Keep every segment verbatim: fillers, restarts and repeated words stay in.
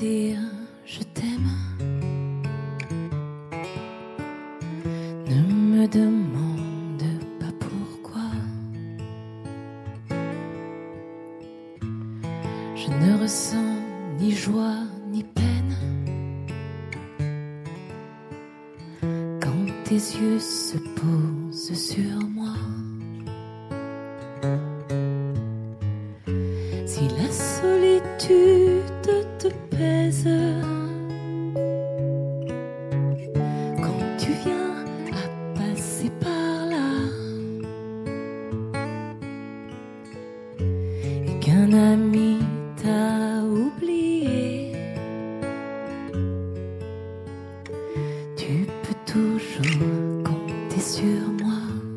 dire je t'aime. Ne me demande pas pourquoi. Je ne ressens ni joie ni peine quand tes yeux se posent sur moi. Si la solitude te pèse, quand tu viens à passer par là, et qu'un ami t'a oublié, tu peux toujours compter sur moi.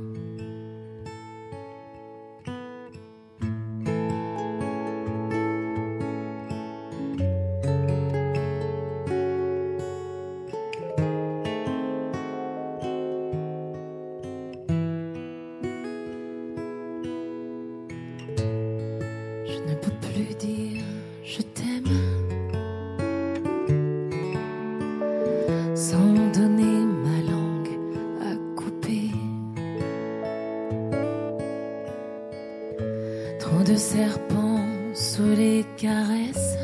Je ne peux plus dire je t'aime sans donner ma langue à couper. Trop de serpents sous les caresses,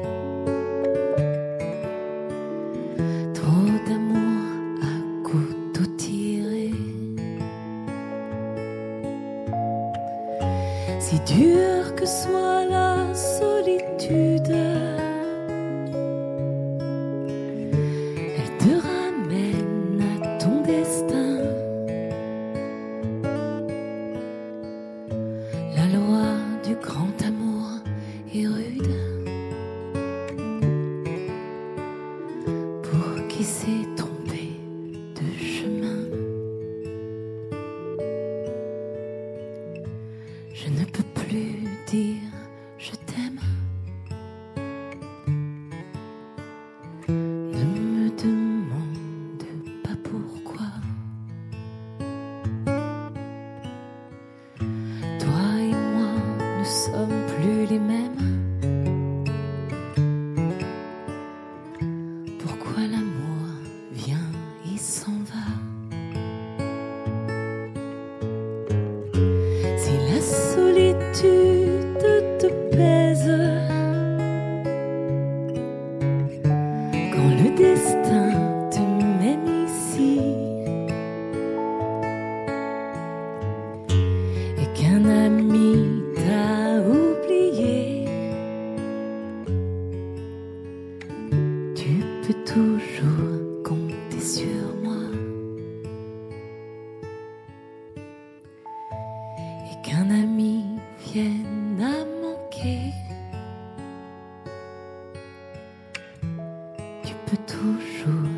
trop d'amour à couteau tiré. Si dur que soit la solitude, elle te ramène à ton destin. La loi du grand amour est rude pour qui s'est trompé de chemin. Je ne peux plus dire je t'aime. Ne me demande pas pourquoi. Toi et moi ne sommes plus les mêmes. Pourquoi l'amour vient et s'en va? Si la solitude te pèse, quand le destin te mène ici, et qu'un ami t'a oublié, tu peux toujours compter sur moi. Et qu'un ami vienne à manquer, tu peux toujours